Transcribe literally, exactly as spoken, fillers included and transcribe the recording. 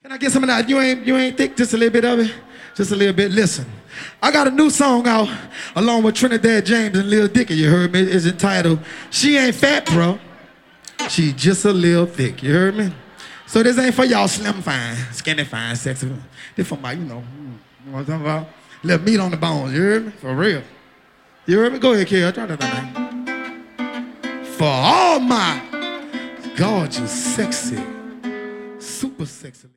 Can I get some of that? You ain't, you ain't thick, just a little bit of it? Just a little bit. Listen, I got a new song out along with Trinidad James and Lil Dicky, you heard me? It's entitled, She Ain't Fat, Bro. She Just a Little Thick, you heard me? So this ain't for y'all slim fine, skinny fine, sexy. This for my, you know, you know what I'm talking about? Little meat on the bones, you heard me? For real. You heard me? Go ahead, kid. Try that thing. For all my gorgeous, sexy, super sexy.